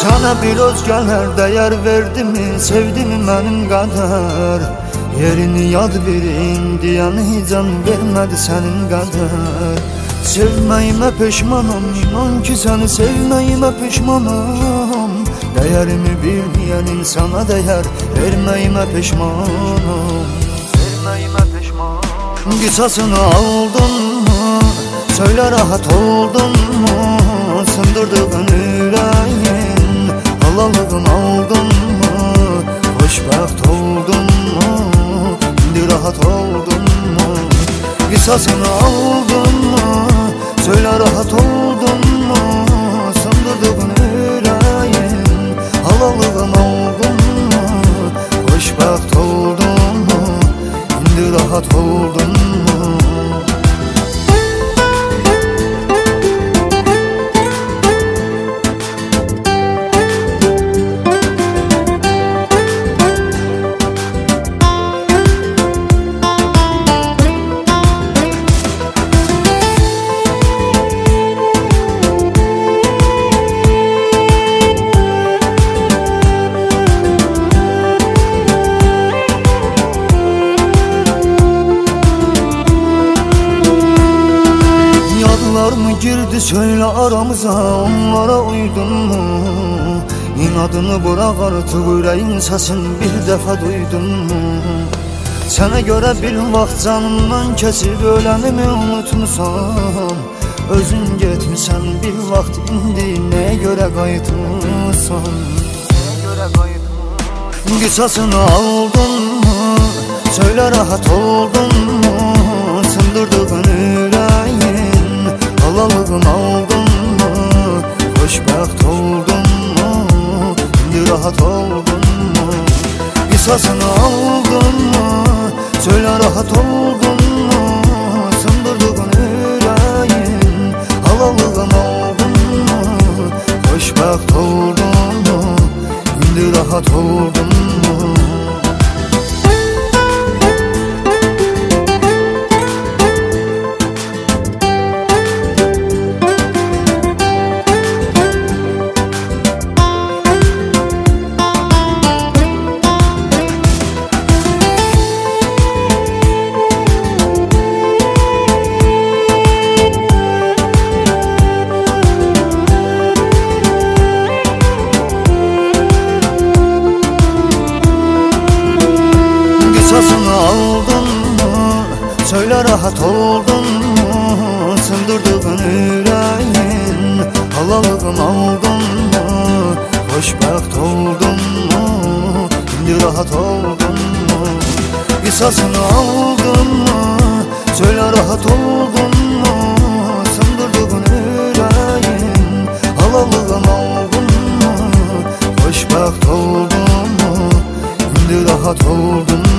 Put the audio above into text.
Sana bir özgələr dəyər verdi mi, sevdi mi mənim qədər? Yerini yad biri indiyəni can vermədi sənin qədər. Sevməyimə peşmanam, inan ki səni sevməyimə peşmanam. Dəyərimi bilməyən insana dəyər verməyimə peşmanam. Sevməyimə peşmanam. Qisasını aldın mı? Söylə rahat oldun mu? Sındırdığın ürəyin halalığın aldın mı? Xoşbəxt oldun mu? İndi rahat oldun mu? Qisasını aldın mı? Söylə rahat oldun mu? Sındırdığın ürəyin halalığın aldın mı? Xoşbəxt oldun mu? İndi rahat oldun mu? Mı girdi söyle aramıza, onlara uydun mu? İnadını bırak artık, yüreğin sesini bir defa duydun mu? Sana göre bir vaxt canımdan kesip ölenimi unutmuşam. Özün getmişsən bir vaxt, indi neye göre qayıtmışsan? Qisasını aldın mı? Söyle rahat oldun mu? Sındırdığın yüreğin halalığın aldın mı? Xoşbəxt oldun mu? İndi rahat oldun mu? Qisasını aldın mı? Söylə rahat oldun mu? Sındırdığın ürəyin halalığın aldın mı? Xoşbəxt oldun mu? İndi rahat oldun mu? Qisasını aldın mı? Söylə rahat oldun mu? Sındırdığın ürəyin halalığın aldın mı? Xoşbəxt oldun mu? İndi rahat oldun mu? Qisasını aldın mı? Söylə rahat oldun mu? Sındırdığın ürəyin halalığın aldın mı? Xoşbəxt oldun mu? İndi rahat oldun mu?